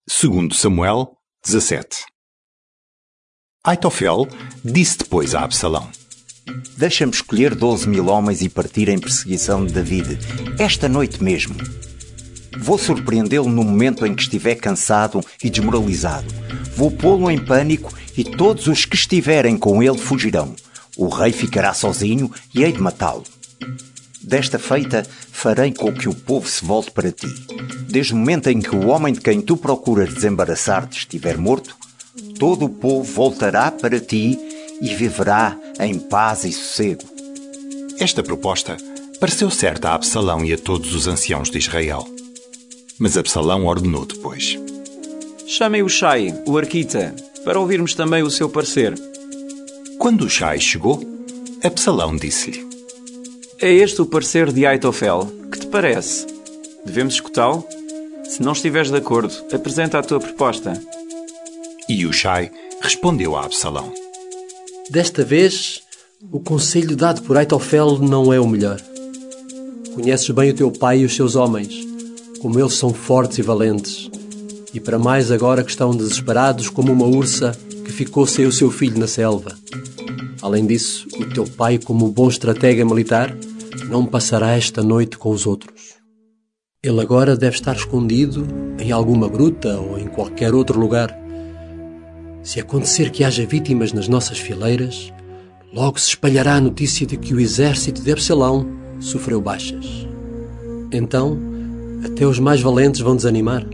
Segundo Samuel 17. Aitofel disse depois a Absalão: Deixa-me escolher 12.000 homens e partir em perseguição de David, esta noite mesmo. Vou surpreendê-lo no momento em que estiver cansado e desmoralizado. Vou pô-lo em pânico e todos os que estiverem com ele fugirão. O rei ficará sozinho e hei de matá-lo. Desta feita, farei com que o povo se volte para ti. Desde o momento em que o homem de quem tu procuras desembaraçar-te estiver morto, todo o povo voltará para ti e viverá em paz e sossego. Esta proposta pareceu certa a Absalão e a todos os anciãos de Israel. Mas Absalão ordenou depois: Chamem o Shai, o arquita, para ouvirmos também o seu parecer. Quando o Shai chegou, Absalão disse-lhe: É este o parecer de Aitofel. Que te parece? Devemos escutá-lo? Se não estiveres de acordo, apresenta a tua proposta. E o Shai respondeu a Absalão: Desta vez, o conselho dado por Aitofel não é o melhor. Conheces bem o teu pai e os seus homens, como eles são fortes e valentes, e para mais agora que estão desesperados como uma ursa que ficou sem o seu filho na selva. Além disso, o teu pai, como bom estratega militar, não passará esta noite com os outros. Ele agora deve estar escondido em alguma gruta ou em qualquer outro lugar. Se acontecer que haja vítimas nas nossas fileiras, logo se espalhará a notícia de que o exército de Absalão sofreu baixas. Então, até os mais valentes vão desanimar,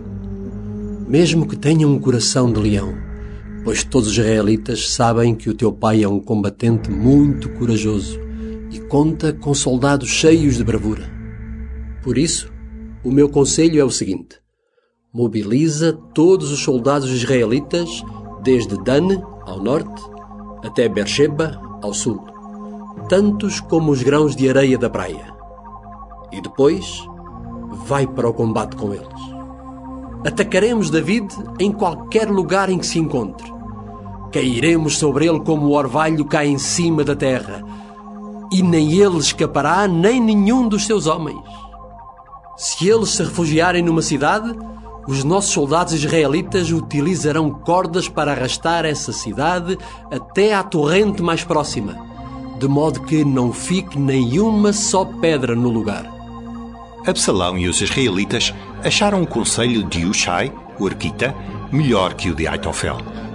mesmo que tenham um coração de leão, pois todos os israelitas sabem que o teu pai é um combatente muito corajoso e conta com soldados cheios de bravura. Por isso, o meu conselho é o seguinte: mobiliza todos os soldados israelitas desde Dan, ao norte, até Beersheba, ao sul, tantos como os grãos de areia da praia. E depois, vai para o combate com eles. Atacaremos David em qualquer lugar em que se encontre. Cairemos sobre ele como o orvalho cai em cima da terra, e nem ele escapará, nem nenhum dos seus homens. Se eles se refugiarem numa cidade, os nossos soldados israelitas utilizarão cordas para arrastar essa cidade até à torrente mais próxima, de modo que não fique nenhuma só pedra no lugar. Absalão e os israelitas acharam o conselho de Hushai, o arquita, melhor que o de Aitofel.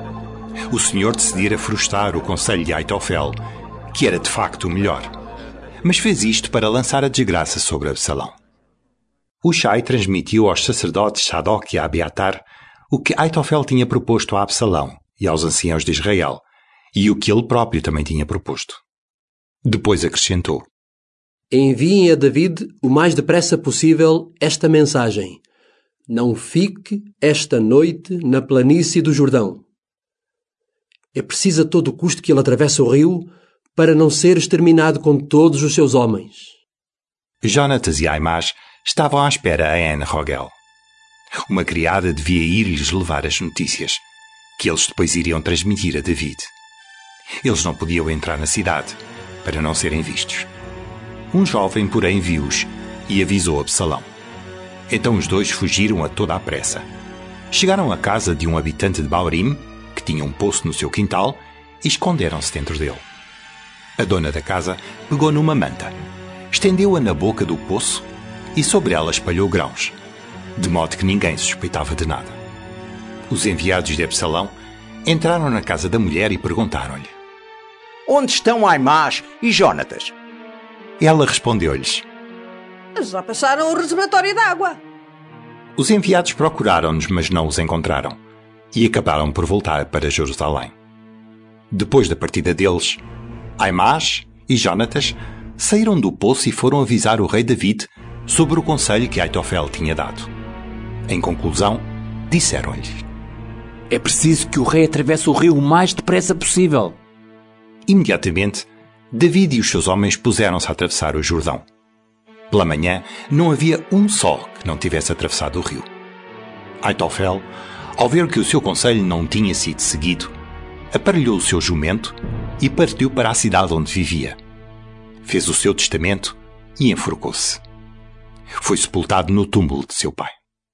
O Senhor decidira frustrar o conselho de Aitofel, que era de facto o melhor, mas fez isto para lançar a desgraça sobre Absalão. Hushai transmitiu aos sacerdotes Sadoc e Abiatar o que Aitofel tinha proposto a Absalão e aos anciãos de Israel, e o que ele próprio também tinha proposto. Depois acrescentou: Enviem a David o mais depressa possível esta mensagem: não fique esta noite na planície do Jordão. É preciso a todo custo que ele atravesse o rio para não ser exterminado com todos os seus homens. Jonatas e Aimás estavam à espera a En-Rogel. Uma criada devia ir-lhes levar as notícias, que eles depois iriam transmitir a David. Eles não podiam entrar na cidade, para não serem vistos. Um jovem, porém, viu-os e avisou Absalão. Então os dois fugiram a toda a pressa. Chegaram à casa de um habitante de Baurim, que tinha um poço no seu quintal, e esconderam-se dentro dele. A dona da casa pegou numa manta, estendeu-a na boca do poço e sobre ela espalhou grãos, de modo que ninguém suspeitava de nada. Os enviados de Absalão entraram na casa da mulher e perguntaram-lhe: Onde estão Aimás e Jonatas? Ela respondeu-lhes: Já passaram o reservatório de água. Os enviados procuraram-nos, mas não os encontraram, e acabaram por voltar para Jerusalém. Depois da partida deles, Aimás e Jonatas saíram do poço e foram avisar o rei David sobre o conselho que Aitofel tinha dado. Em conclusão, disseram-lhe: É preciso que o rei atravesse o rio o mais depressa possível. Imediatamente, David e os seus homens puseram-se a atravessar o Jordão. Pela manhã, não havia um só que não tivesse atravessado o rio. Aitofel, ao ver que o seu conselho não tinha sido seguido, aparelhou o seu jumento e partiu para a cidade onde vivia. Fez o seu testamento e enforcou-se. Foi sepultado no túmulo de seu pai.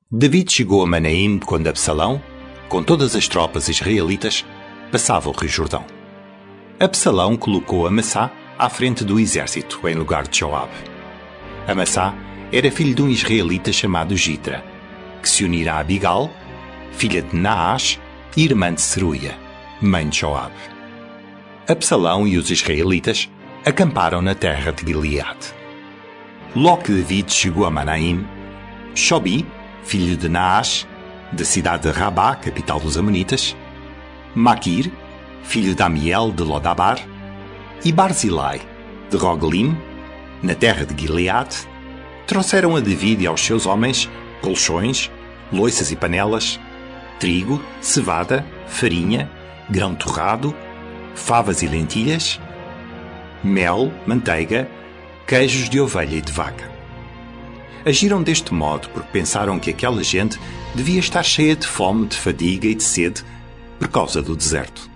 David chegou a Manaim quando Absalão, com todas as tropas israelitas, passava o Rio Jordão. Absalão colocou Amassá à frente do exército, em lugar de Joabe. Amassá era filho de um israelita chamado Gitra, que se unira a Abigal, filha de Naash e irmã de Seruia, mãe de Joabe. Absalão e os israelitas acamparam na terra de Gileade. Logo que David chegou a Manaim, Shobi, filho de Naash, da cidade de Rabá, capital dos Amonitas, Maquir, filho de Amiel de Lodabar, e Barzilai, de Roglim, na terra de Gileade, trouxeram a David e aos seus homens colchões, loiças e panelas, trigo, cevada, farinha, grão torrado, favas e lentilhas, mel, manteiga, queijos de ovelha e de vaca. Agiram deste modo porque pensaram que aquela gente devia estar cheia de fome, de fadiga e de sede por causa do deserto.